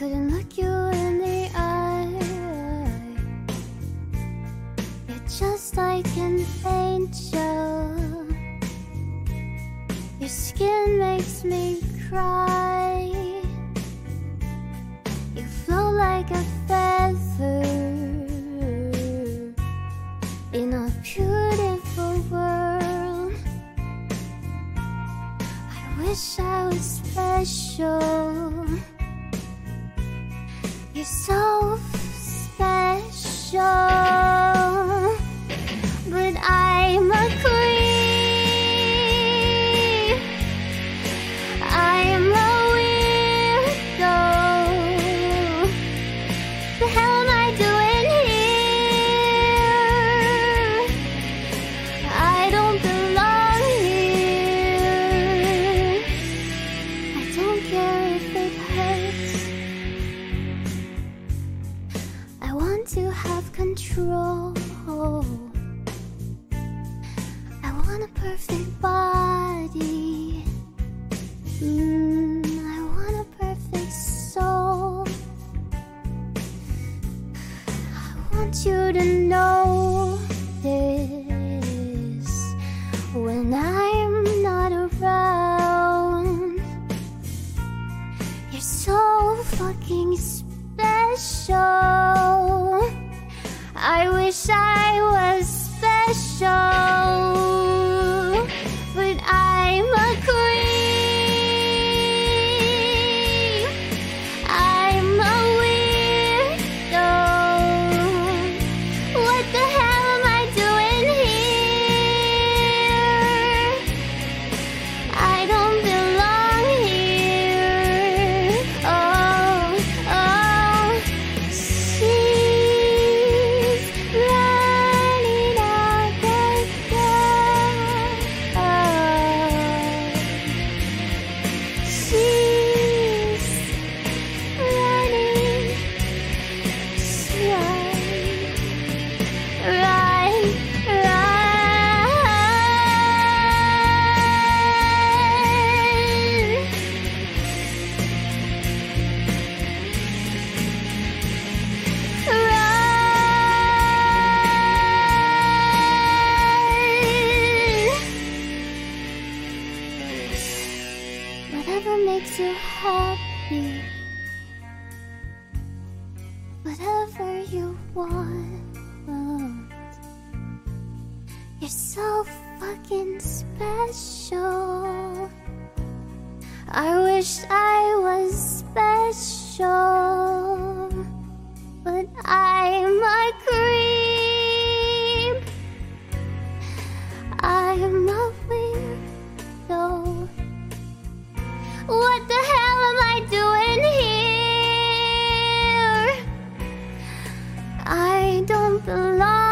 couldn't look you in the eye. You're just like an angel. Your skin makes me cry. You float like a feather in a beautiful world. I wish I was special. You're so special, but I'm a queen. I'm a weirdo. The hell am I doing here? I don't belong here. I don't care if it hurts. I want to have control. I want a perfect body. I want a perfect soul. I want you to know this when I'm not around. You're so fucking special. I wish I was special, but I'm a queen. I'm a weirdo. What the hell am I doing here? I don't belong here. Oh, she's running out the door. She's running. Run, run. Whatever makes you happy, whatever you want. You're so fucking special. I wish I was special, but I'm a creep. I'm a weirdo. What the hell am I doing here? I don't belong